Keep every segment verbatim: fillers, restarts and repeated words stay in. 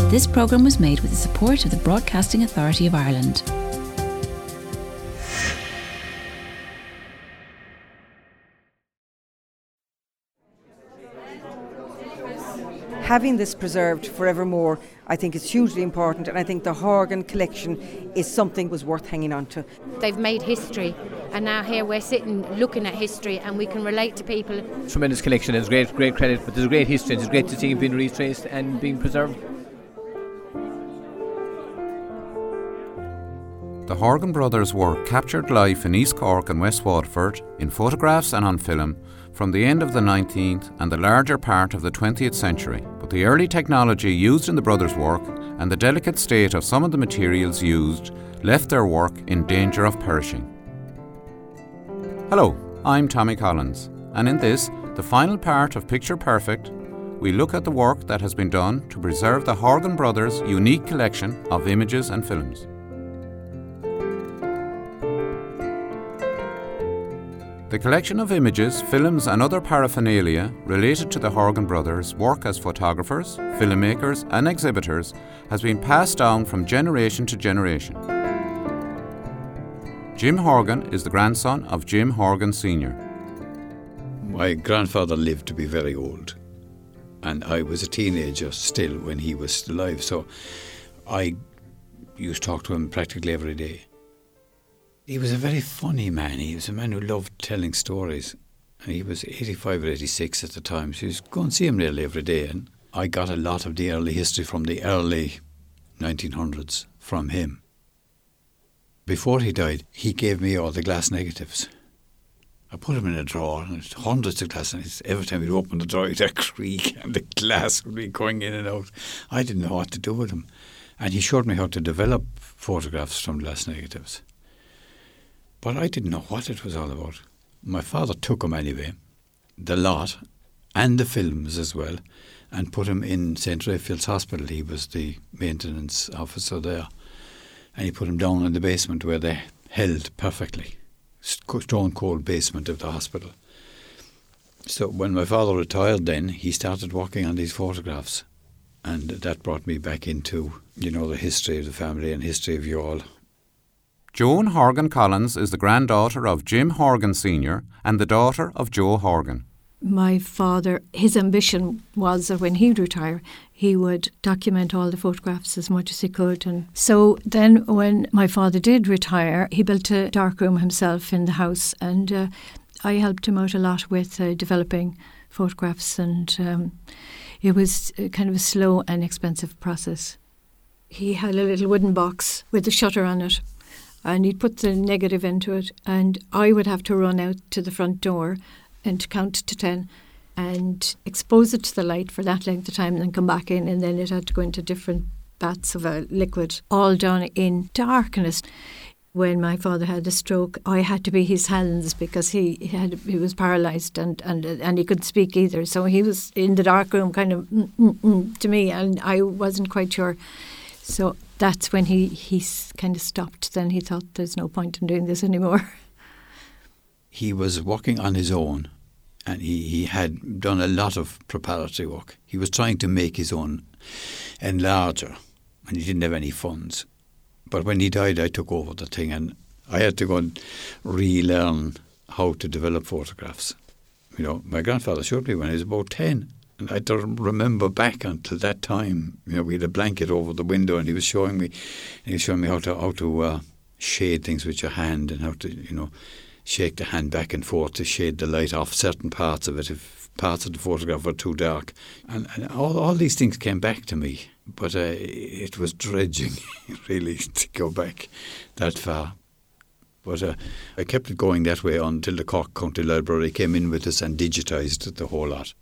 This programme was made with the support of the Broadcasting Authority of Ireland. Having this preserved forevermore, I think is hugely important, and I think the Horgan collection is something was worth hanging on to. They've made history, and now here we're sitting looking at history, and we can relate to people. Tremendous collection, it's great, great credit, but there's a great history, and it's great to see it being retraced and being preserved. The Horgan brothers' work captured life in East Cork and West Waterford in photographs and on film from the end of the nineteenth and the larger part of the twentieth century, but the early technology used in the brothers' work and the delicate state of some of the materials used left their work in danger of perishing. Hello, I'm Tommy Collins, and in this, the final part of Picture Perfect, we look at the work that has been done to preserve the Horgan brothers' unique collection of images and films. The collection of images, films and other paraphernalia related to the Horgan brothers' work as photographers, filmmakers and exhibitors has been passed down from generation to generation. Jim Horgan is the grandson of Jim Horgan Senior My grandfather lived to be very old, and I was a teenager still when he was still alive, so I used to talk to him practically every day. He was a very funny man. He was a man who loved telling stories. And he was eighty-five or eighty-six at the time, so you used to go and see him nearly every day. And I got a lot of the early history from the early nineteen hundreds from him. Before he died, he gave me all the glass negatives. I put them in a drawer, and there's hundreds of glass negatives. Every time he'd open the drawer, he'd creak, and the glass would be going in and out. I didn't know what to do with them. And he showed me how to develop photographs from glass negatives. But I didn't know what it was all about. My father took them anyway, the lot, and the films as well, and put them in Saint Raphael's Hospital. He was the maintenance officer there. And he put them down in the basement where they held perfectly. Stone cold basement of the hospital. So when my father retired then, he started working on these photographs. And that brought me back into, you know, the history of the family and history of Youghal. Joan Horgan Collins is the granddaughter of Jim Horgan Senior and the daughter of Joe Horgan. My father, his ambition was that when he'd retire, he would document all the photographs as much as he could. And so then when my father did retire, he built a darkroom himself in the house, and uh, I helped him out a lot with uh, developing photographs, and um, it was kind of a slow and expensive process. He had a little wooden box with a shutter on it, and he'd put the negative into it, and I would have to run out to the front door and count to ten and expose it to the light for that length of time and then come back in, and then it had to go into different baths of a liquid, all done in darkness. When my father had a stroke, I had to be his hands because he had he was paralysed and, and, and he couldn't speak either. So he was in the dark room kind of mm, mm, mm, to me, and I wasn't quite sure. So that's when he, he kind of stopped. Then he thought there's no point in doing this anymore. He was working on his own, and he, he had done a lot of preparatory work. He was trying to make his own enlarger, and he didn't have any funds. But when he died, I took over the thing, and I had to go and relearn how to develop photographs. You know, my grandfather showed me when I was about ten. And I don't remember back until that time. You know, we had a blanket over the window, and he was showing me, he was showing me how to how to uh, shade things with your hand, and how to, you know, shake the hand back and forth to shade the light off certain parts of it if parts of the photograph were too dark. And, and all all these things came back to me, but uh, it was dredging really to go back that far. But uh, I kept it going that way until the Cork County Library came in with us and digitised the whole lot.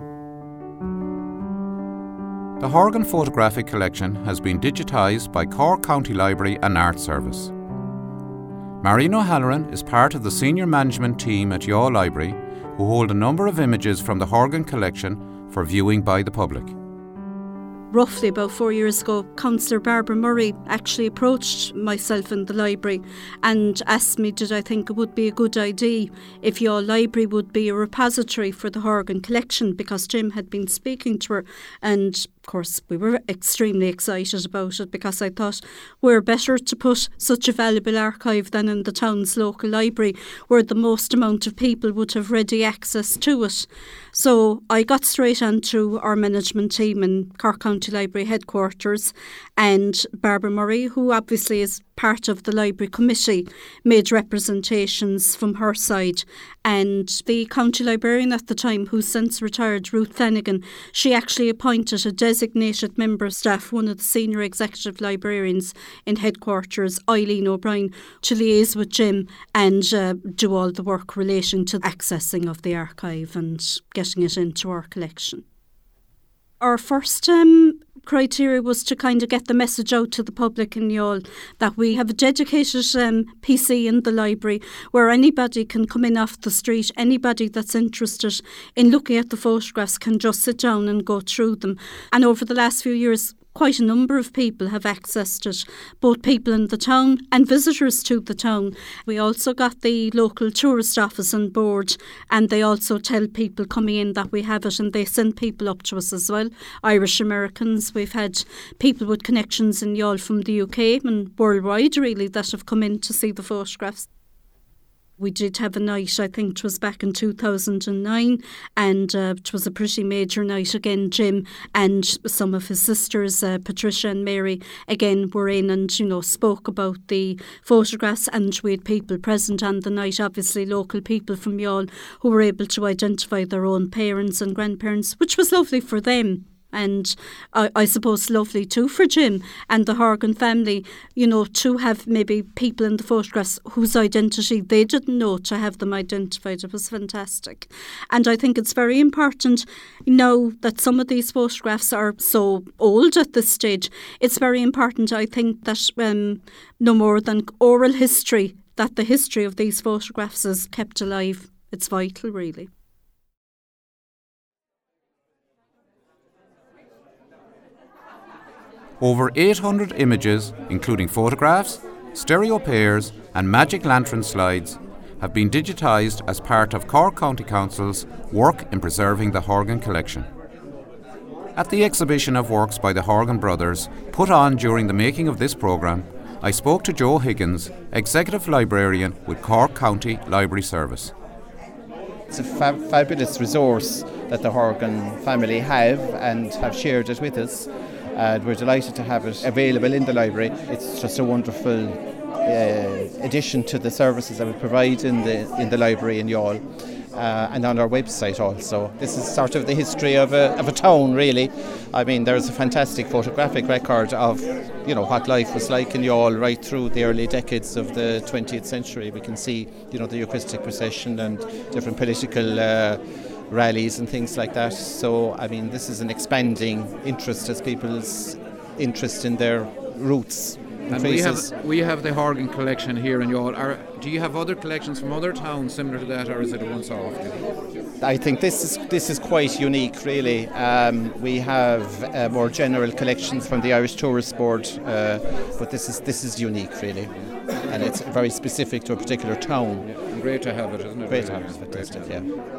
The Horgan photographic collection has been digitised by Cork County Library and Art Service. Maureen O'Halloran is part of the senior management team at Youghal Library, who hold a number of images from the Horgan collection for viewing by the public. Roughly about four years ago, Councillor Barbara Murray actually approached myself in the library and asked me did I think it would be a good idea if your library would be a repository for the Horgan collection, because Jim had been speaking to her and course, we were extremely excited about it because I thought we're better to put such a valuable archive than in the town's local library where the most amount of people would have ready access to it. So I got straight on to our management team in Cork County Library headquarters, and Barbara Murray, who obviously is part of the library committee, made representations from her side. And the county librarian at the time, who's since retired, Ruth Flanagan, she actually appointed a designated member of staff, one of the senior executive librarians in headquarters, Eileen O'Brien, to liaise with Jim and uh, do all the work relating to accessing of the archive and getting it into our collection. Our first um, criteria was to kind of get the message out to the public in Youghal that we have a dedicated um, P C in the library where anybody can come in off the street, anybody that's interested in looking at the photographs can just sit down and go through them. And over the last few years, quite a number of people have accessed it, both people in the town and visitors to the town. We also got the local tourist office on board, and they also tell people coming in that we have it, and they send people up to us as well. Irish Americans, we've had people with connections in Youghal from the U K and worldwide really that have come in to see the photographs. We did have a night, I think it was back in two thousand nine, and uh, it was a pretty major night again. Jim and some of his sisters, uh, Patricia and Mary, again were in and, you know, spoke about the photographs, and we had people present on the night, obviously local people from Youghal who were able to identify their own parents and grandparents, which was lovely for them. And I, I suppose lovely too for Jim and the Horgan family, you know, to have maybe people in the photographs whose identity they didn't know, to have them identified. It was fantastic. And I think it's very important now that some of these photographs are so old at this stage. It's very important, I think, that um, no more than oral history, that the history of these photographs is kept alive. It's vital, really. Over eight hundred images, including photographs, stereo pairs and magic lantern slides, have been digitised as part of Cork County Council's work in preserving the Horgan collection. At the exhibition of works by the Horgan brothers put on during the making of this programme, I spoke to Joe Higgins, Executive Librarian with Cork County Library Service. It's a fab- fabulous resource that the Horgan family have and have shared it with us. Uh, we're delighted to have it available in the library. It's just a wonderful uh, addition to the services that we provide in the in the library in Youghal uh, and on our website also. This is sort of the history of a of a town, really. I mean, there's a fantastic photographic record of, you know, what life was like in Youghal right through the early decades of the twentieth century. We can see, you know, the Eucharistic procession and different political Uh, rallies and things like that. So, I mean, this is an expanding interest as people's interest in their roots and we have we have the Horgan collection here in Youghal. Are, do you have other collections from other towns similar to that, or is it a once-off? I think this is this is quite unique, really. Um, we have uh, more general collections from the Irish Tourist Board, uh, but this is this is unique, really, and it's very specific to a particular town. Yeah, great to have it, isn't it? Great to have it, fantastic, yeah.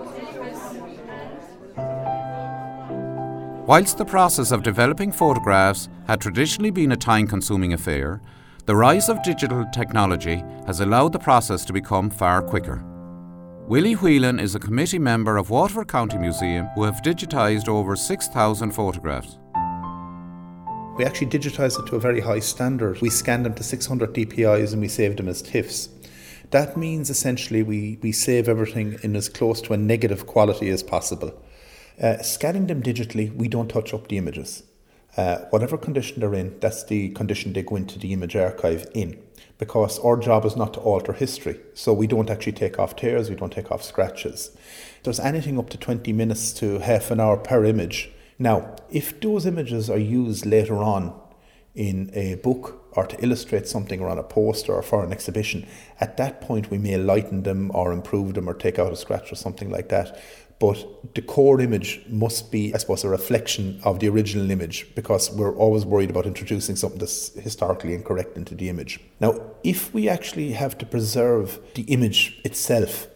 Whilst the process of developing photographs had traditionally been a time-consuming affair, the rise of digital technology has allowed the process to become far quicker. Willie Whelan is a committee member of Waterford County Museum who have digitised over six thousand photographs. We actually digitised it to a very high standard. We scanned them to six hundred D P Is and we saved them as TIFFs. That means essentially we, we save everything in as close to a negative quality as possible. Uh, scanning them digitally, we don't touch up the images. Uh, whatever condition they're in, that's the condition they go into the image archive in, because our job is not to alter history. So we don't actually take off tears, we don't take off scratches. There's anything up to twenty minutes to half an hour per image. Now, if those images are used later on in a book or to illustrate something or on a poster or for an exhibition, at that point we may lighten them or improve them or take out a scratch or something like that. But the core image must be, I suppose, a reflection of the original image, because we're always worried about introducing something that's historically incorrect into the image. Now, if we actually have to preserve the image itself,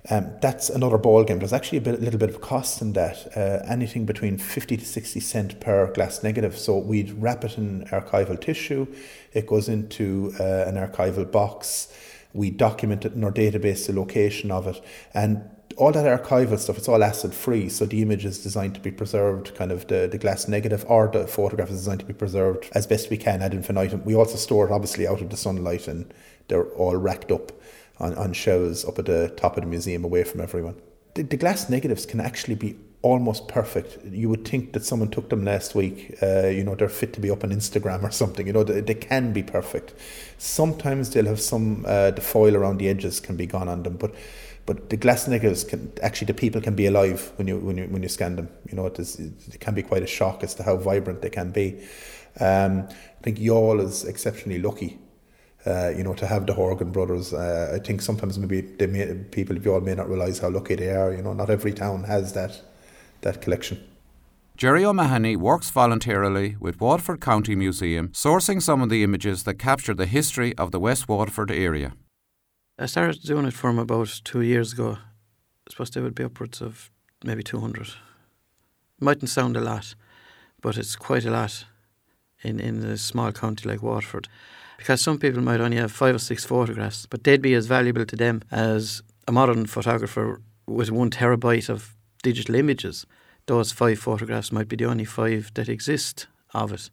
Um, that's another ball game. There's actually a bit, little bit of cost in that, uh, anything between fifty to sixty cent per glass negative. So we'd wrap it in archival tissue. It goes into uh, an archival box. We document it in our database, the location of it, and all that archival stuff, it's all acid free, so the image is designed to be preserved, kind of the, the glass negative or the photograph is designed to be preserved as best we can ad infinitum. We also store it obviously out of the sunlight, and they're all racked up on, on shelves up at the top of the museum away from everyone. The, the glass negatives can actually be almost perfect. You would think that someone took them last week, uh, you know, they're fit to be up on Instagram or something, you know, they, they can be perfect. Sometimes they'll have some, uh, the foil around the edges can be gone on them, but But the glass negatives can actually, the people can be alive when you when you when you scan them. You know, it, is, it can be quite a shock as to how vibrant they can be. Um, I think Youghal is exceptionally lucky, uh, you know, to have the Horgan brothers. Uh, I think sometimes maybe they may, people of Youghal may not realise how lucky they are. You know, not every town has that that collection. Jerry O'Mahony works voluntarily with Waterford County Museum, sourcing some of the images that capture the history of the West Waterford area. I started doing it for him about two years ago. I suppose there would be upwards of maybe two hundred. Mightn't sound a lot, but it's quite a lot in, in a small county like Waterford. Because some people might only have five or six photographs, but they'd be as valuable to them as a modern photographer with one terabyte of digital images. Those five photographs might be the only five that exist of it.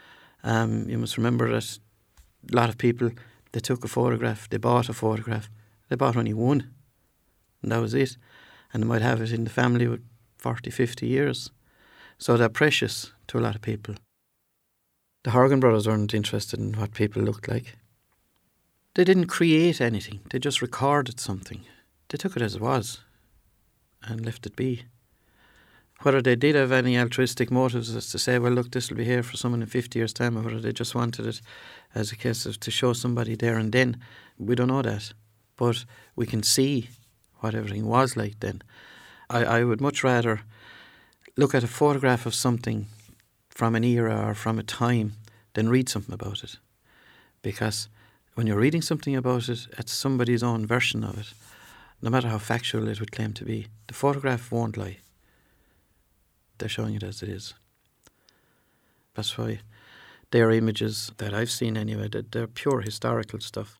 Um, you must remember that a lot of people, they took a photograph, they bought a photograph, they bought only one, and that was it. And they might have it in the family with forty, fifty years. So they're precious to a lot of people. The Horgan brothers weren't interested in what people looked like. They didn't create anything, they just recorded something. They took it as it was and left it be. Whether they did have any altruistic motives as to say, well, look, this will be here for someone in fifty years' time, or whether they just wanted it as a case of to show somebody there and then, we don't know that. But we can see what everything was like then. I, I would much rather look at a photograph of something from an era or from a time than read something about it. Because when you're reading something about it, it's somebody's own version of it, no matter how factual it would claim to be. The photograph won't lie. They're showing it as it is. That's why they're images that I've seen anyway, that they're pure historical stuff.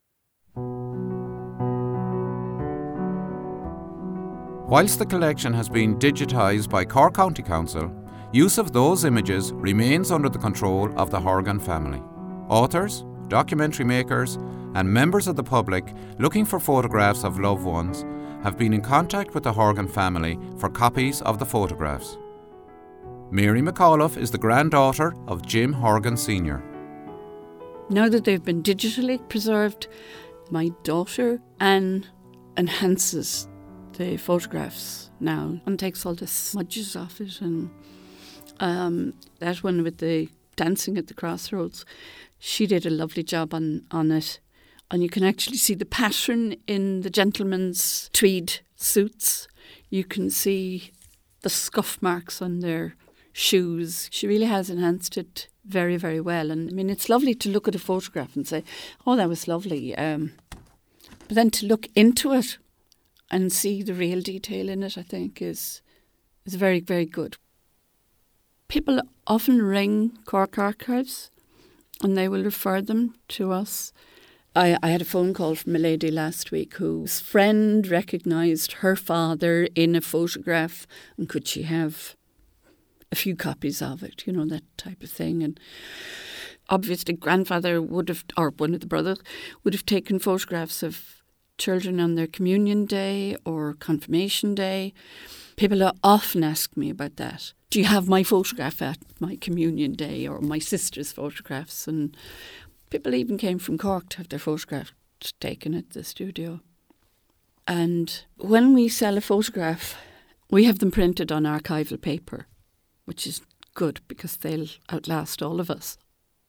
Whilst the collection has been digitised by Cork County Council, use of those images remains under the control of the Horgan family. Authors, documentary makers and members of the public looking for photographs of loved ones have been in contact with the Horgan family for copies of the photographs. Mary McAuliffe is the granddaughter of Jim Horgan Senior Now that they've been digitally preserved, my daughter Anne enhances the photographs now and takes all the smudges off it, and um, that one with the dancing at the crossroads, she did a lovely job on, on it. And you can actually see the pattern in the gentlemen's tweed suits. You can see the scuff marks on their shoes. She really has enhanced it very, very well. And I mean, it's lovely to look at a photograph and say, oh, that was lovely. Um, but then to look into it and see the real detail in it, I think, is is very, very good. People often ring Cork Archives and they will refer them to us. I, I had a phone call from a lady last week whose friend recognised her father in a photograph, and could she have a few copies of it, you know, that type of thing. And obviously grandfather would have, or one of the brothers, would have taken photographs of children on their communion day or confirmation day. People often ask me about that. Do you have my photograph at my communion day, or my sister's photographs? And people even came from Cork to have their photographs taken at the studio. And when we sell a photograph, we have them printed on archival paper, which is good because they'll outlast all of us.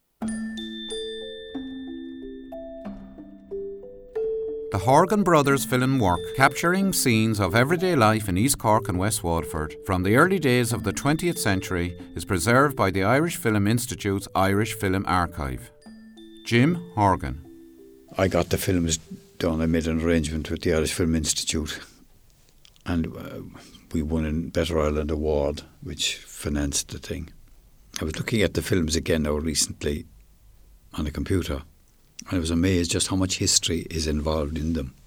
The Horgan Brothers film work, capturing scenes of everyday life in East Cork and West Waterford from the early days of the twentieth century, is preserved by the Irish Film Institute's Irish Film Archive. Jim Horgan. I got the films done. I made an arrangement with the Irish Film Institute, And uh, we won a Better Ireland Award, which financed the thing. I was looking at the films again now recently on a computer, and I was amazed just how much history is involved in them.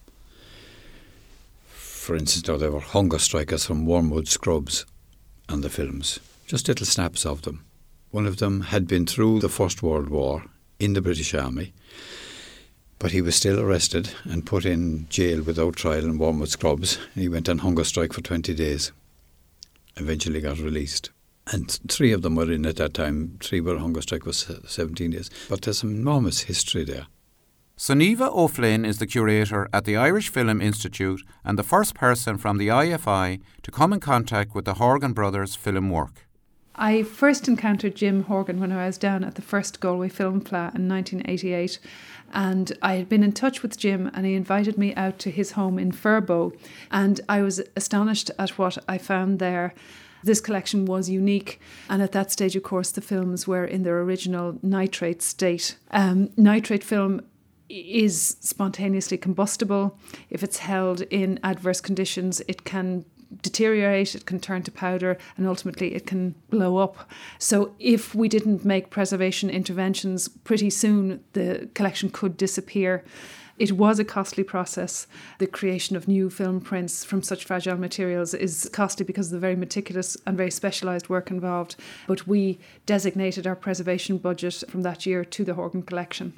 For instance, now there were hunger strikers from Wormwood Scrubs on the films, just little snaps of them. One of them had been through the First World War in the British Army, but he was still arrested and put in jail without trial in Wormwood Scrubs. He went on hunger strike for twenty days, eventually got released. And three of them were in at that time. Three were hunger strike was seventeen days. But there's some enormous history there. Sunniva O'Flynn is the curator at the Irish Film Institute and the first person from the I F I to come in contact with the Horgan brothers' film work. I first encountered Jim Horgan when I was down at the first Galway Film Fleadh in nineteen eighty-eight, and I had been in touch with Jim and he invited me out to his home in Furbo, and I was astonished at what I found there. This collection was unique, and at that stage, of course, the films were in their original nitrate state. Um, nitrate film is spontaneously combustible. If it's held in adverse conditions, it can deteriorate, it can turn to powder, and ultimately it can blow up. So if we didn't make preservation interventions pretty soon, the collection could disappear. It was a costly process. The creation of new film prints from such fragile materials is costly because of the very meticulous and very specialised work involved. But we designated our preservation budget from that year to the Horgan collection.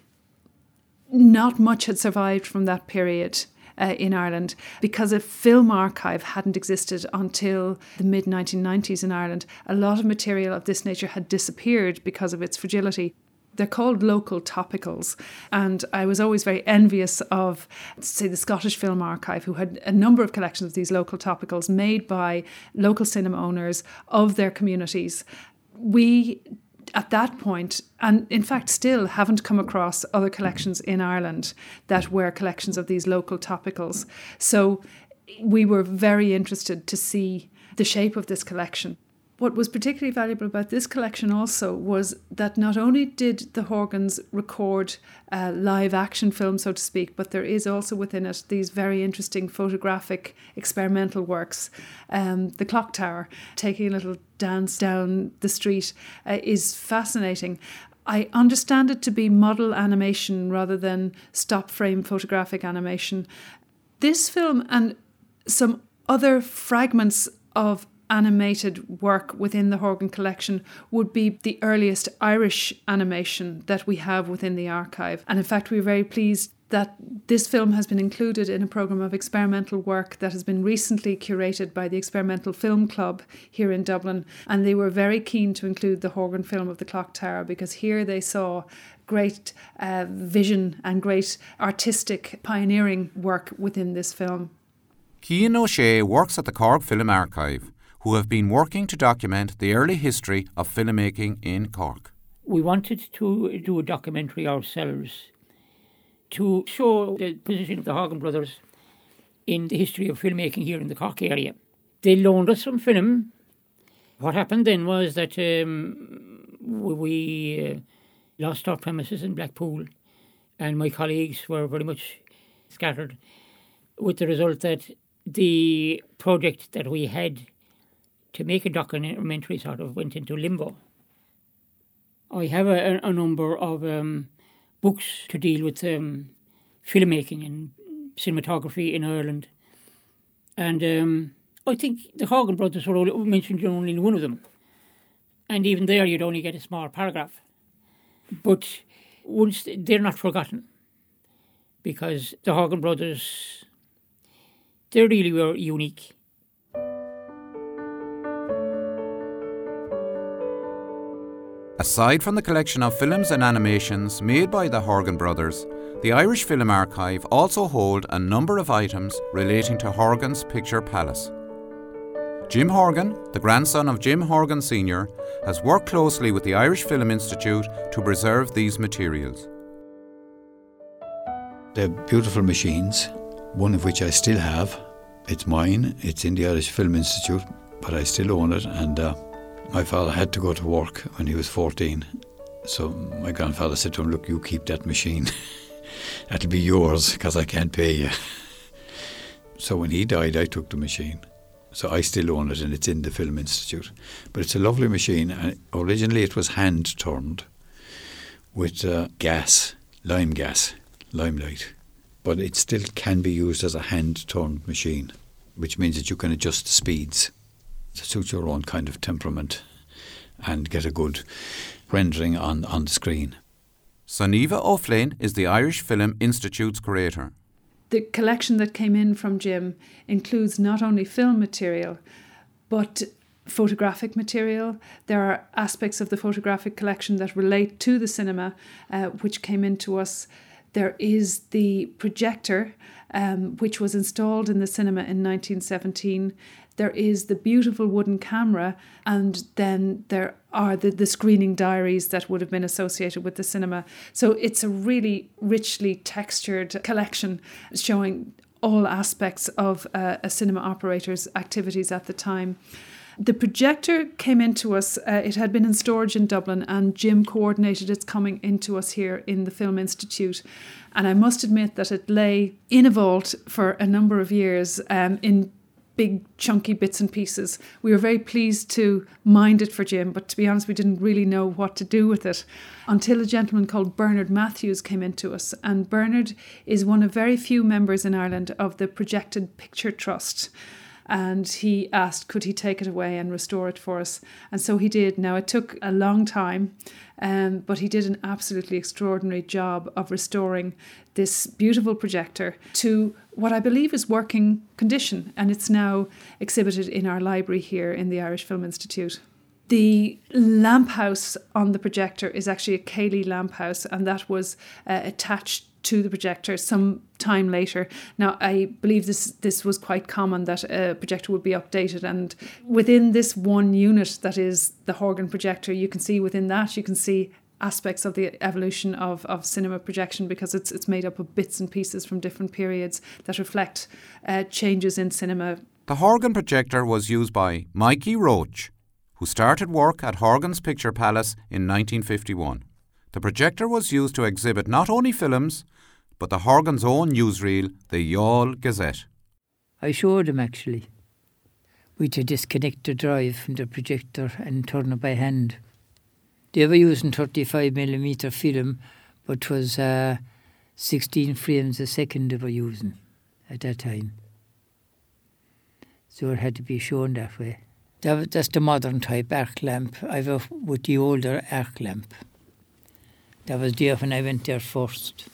Not much had survived from that period uh, in Ireland because a film archive hadn't existed until the mid nineteen nineties in Ireland. A lot of material of this nature had disappeared because of its fragility. They're called local topicals, and I was always very envious of, say, the Scottish Film Archive, who had a number of collections of these local topicals made by local cinema owners of their communities. We, at that point, and in fact still haven't come across other collections in Ireland that were collections of these local topicals. So we were very interested to see the shape of this collection. What was particularly valuable about this collection also was that not only did the Horgans record uh, live action film, so to speak, but there is also within it these very interesting photographic experimental works. Um, the clock tower, taking a little dance down the street, uh, is fascinating. I understand it to be model animation rather than stop frame photographic animation. This film and some other fragments of animated work within the Horgan collection would be the earliest Irish animation that we have within the archive. And in fact, we're very pleased that this film has been included in a programme of experimental work that has been recently curated by the Experimental Film Club here in Dublin. And they were very keen to include the Horgan film of the Clock Tower because here they saw great uh, vision and great artistic pioneering work within this film. Cian O'Shea works at the Cork Film Archive, who have been working to document the early history of filmmaking in Cork. We wanted to do a documentary ourselves to show the position of the Horgan brothers in the history of filmmaking here in the Cork area. They loaned us some film. What happened then was that um, we uh, lost our premises in Blackpool, and my colleagues were very much scattered, with the result that the project that we had to make a documentary sort of went into limbo. I have a, a number of um, books to deal with um, filmmaking and cinematography in Ireland. And um, I think the Horgan brothers were only mentioned only in one of them. And even there you'd only get a small paragraph. But once they're not forgotten, because the Horgan brothers, they really were unique. Aside from the collection of films and animations made by the Horgan brothers, the Irish Film Archive also hold a number of items relating to Horgan's Picture Palace. Jim Horgan, the grandson of Jim Horgan Senior, has worked closely with the Irish Film Institute to preserve these materials. They're beautiful machines, one of which I still have. It's mine, it's in the Irish Film Institute, but I still own it, and uh, my father had to go to work when he was fourteen. So my grandfather said to him, look, you keep that machine. That'll be yours, because I can't pay you. So when he died, I took the machine. So I still own it, and it's in the Film Institute. But it's a lovely machine. And originally it was hand-turned with uh, gas, lime gas, limelight. But it still can be used as a hand-turned machine, which means that you can adjust the speeds to suit your own kind of temperament and get a good rendering on, on the screen. Suniva O'Flynn is the Irish Film Institute's curator. The collection that came in from Jim includes not only film material, but photographic material. There are aspects of the photographic collection that relate to the cinema, uh, which came into us. There is the projector, um, which was installed in the cinema in nineteen seventeen. There is the beautiful wooden camera, and then there are the, the screening diaries that would have been associated with the cinema. So it's a really richly textured collection showing all aspects of uh, a cinema operator's activities at the time. The projector came into us, uh, it had been in storage in Dublin, and Jim coordinated its coming into us here in the Film Institute. And I must admit that it lay in a vault for a number of years um, in big chunky bits and pieces. We were very pleased to mind it for Jim, but to be honest, we didn't really know what to do with it until a gentleman called Bernard Matthews came into us. And Bernard is one of very few members in Ireland of the Projected Picture Trust. And he asked, could he take it away and restore it for us? And so he did. Now, it took a long time, um, but he did an absolutely extraordinary job of restoring this beautiful projector to what I believe is working condition. And it's now exhibited in our library here in the Irish Film Institute. The lamp house on the projector is actually a Cayley lamp house, and that was uh, attached to the projector some time later. Now, I believe this this was quite common that a projector would be updated, and within this one unit that is the Horgan projector, you can see within that, you can see aspects of the evolution of, of cinema projection, because it's it's made up of bits and pieces from different periods that reflect uh, changes in cinema. The Horgan projector was used by Mikey Roach, who started work at Horgan's Picture Palace in nineteen fifty-one. The projector was used to exhibit not only films, but the Horgan's own newsreel, the Youghal Gazette. I showed him actually. We had to disconnect the drive from the projector and turn it by hand. They were using thirty-five millimeter film, but it was uh, sixteen frames a second they were using at that time. So it had to be shown that way. That was, that's the modern type arc lamp. I was with the older arc lamp. That was there when I went there first.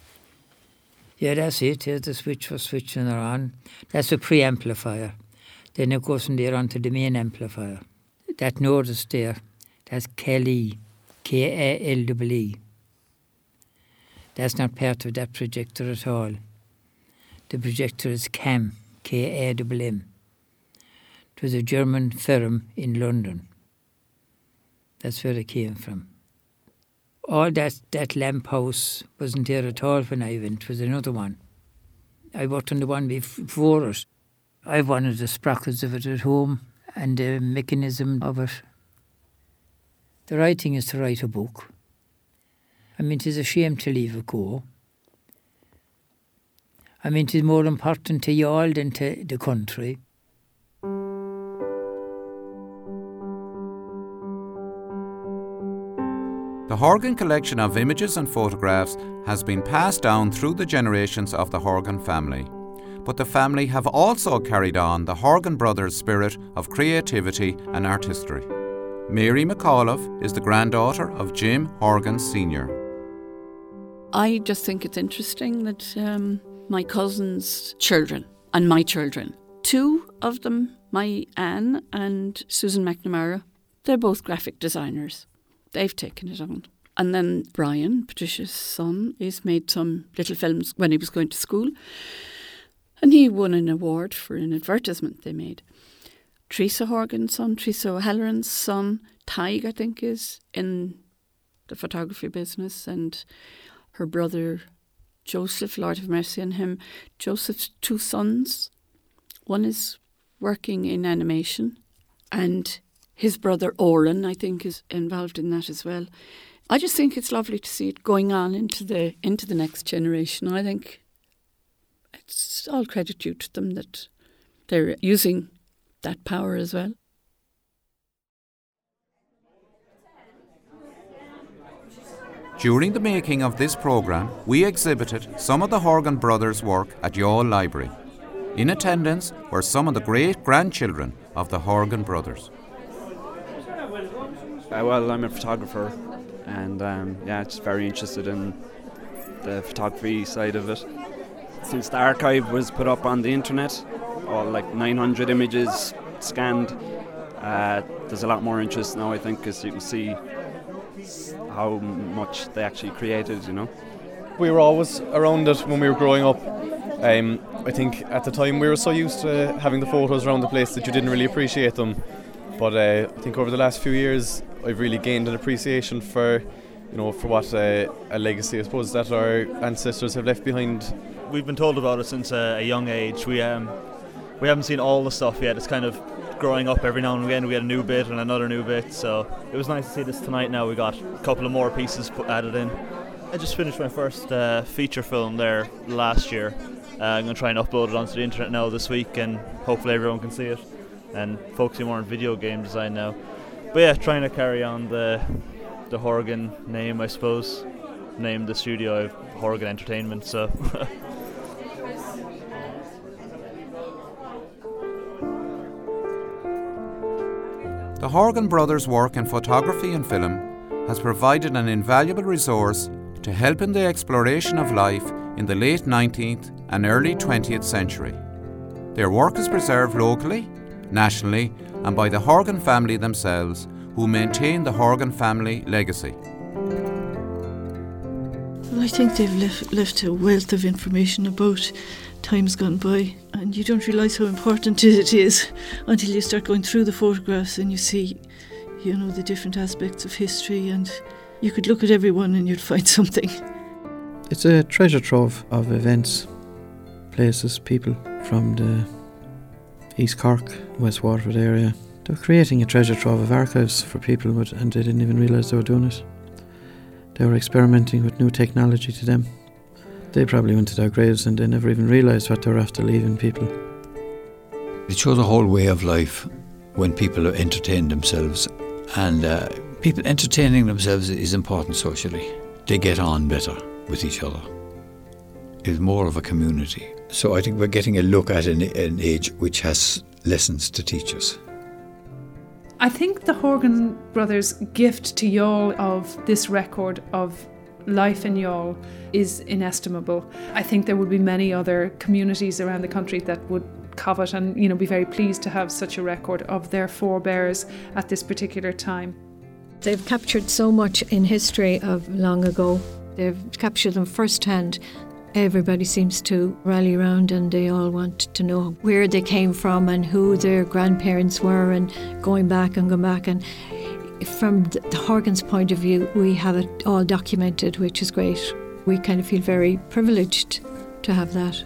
Yeah, that's it. Here's the switch for switching it on. That's a preamplifier. Then it goes from there onto the main amplifier. That notice there, that's Kelly, K A L E E. That's not part of that projector at all. The projector is CAM, K A M M. It was a German firm in London. That's where it came from. All that, that lamp house wasn't there at all when I went. It was another one. I worked on the one before it. I have one of the sprockets of it at home and the mechanism of it. The right thing is to write a book. I mean, it is a shame to leave it go. I mean, it is more important to you all than to the country. The Horgan collection of images and photographs has been passed down through the generations of the Horgan family. But the family have also carried on the Horgan brothers' spirit of creativity and artistry. Mary McAuliffe is the granddaughter of Jim Horgan Senior I just think it's interesting that um, my cousin's children and my children, two of them, my Anne and Susan McNamara, they're both graphic designers. They've taken it on. And then Brian, Patricia's son, he's made some little films when he was going to school. And he won an award for an advertisement they made. Teresa Horgan's son, Teresa O'Halloran's son, Tig, I think, is in the photography business. And her brother, Joseph, Lord have mercy on him, Joseph's two sons. One is working in animation, and his brother Oren, I think, is involved in that as well. I just think it's lovely to see it going on into the into the next generation. I think it's all credit due to them that they're using that power as well. During the making of this programme, we exhibited some of the Horgan brothers' work at Youghal Library. In attendance were some of the great-grandchildren of the Horgan brothers. Uh, well, I'm a photographer, and um, yeah, just very interested in the photography side of it. Since the archive was put up on the internet, all like nine hundred images scanned, uh, there's a lot more interest now, I think, because you can see how much they actually created, you know. We were always around it when we were growing up. Um, I think at the time we were so used to having the photos around the place that you didn't really appreciate them. But uh, I think over the last few years I've really gained an appreciation for, you know, for what uh, a legacy I suppose that our ancestors have left behind. We've been told about it since a, a young age. We um we haven't seen all the stuff yet. It's kind of growing up every now and again. We had a new bit and another new bit, so it was nice to see this tonight. Now we got a couple of more pieces put, added in. I just finished my first uh, feature film there last year. Uh, I'm going to try and upload it onto the internet now this week, and hopefully everyone can see it, and focusing more on video game design now. But yeah, trying to carry on the the Horgan name, I suppose. Named the studio Horgan Entertainment, so... The Horgan brothers' work in photography and film has provided an invaluable resource to help in the exploration of life in the late nineteenth and early twentieth century. Their work is preserved locally, nationally, and by the Horgan family themselves, who maintain the Horgan family legacy. Well, I think they've left, left a wealth of information about times gone by, and you don't realise how important it is until you start going through the photographs and you see, you know, the different aspects of history, and you could look at every one and you'd find something. It's a treasure trove of events, places, people from the East Cork, West Waterford area. They were creating a treasure trove of archives for people, but, and they didn't even realise they were doing it. They were experimenting with new technology to them. They probably went to their graves and they never even realised what they were after leaving people. It shows a whole way of life when people entertain themselves, and uh, people entertaining themselves is important socially. They get on better with each other. It's more of a community. So I think we're getting a look at an, an age which has lessons to teach us. I think the Horgan brothers' gift to Youghal of this record of life in Youghal is inestimable. I think there would be many other communities around the country that would covet and, you know, be very pleased to have such a record of their forebears at this particular time. They've captured so much in history of long ago. They've captured them firsthand. Everybody seems to rally around and they all want to know where they came from and who their grandparents were, and going back and going back. And from the Horgan's point of view, we have it all documented, which is great. We kind of feel very privileged to have that.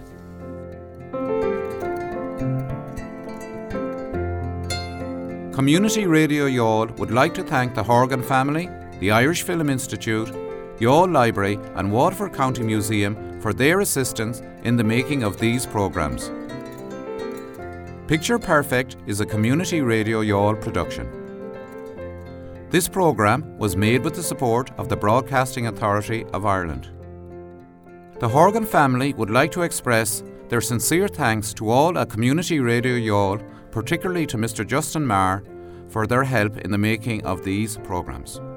Community Radio Youghal would like to thank the Horgan family, the Irish Film Institute, Youghal Library and Waterford County Museum for their assistance in the making of these programmes. Picture Perfect is a Community Radio Youghal production. This programme was made with the support of the Broadcasting Authority of Ireland. The Horgan family would like to express their sincere thanks to all at Community Radio Youghal, particularly to Mister Justin Marr, for their help in the making of these programmes.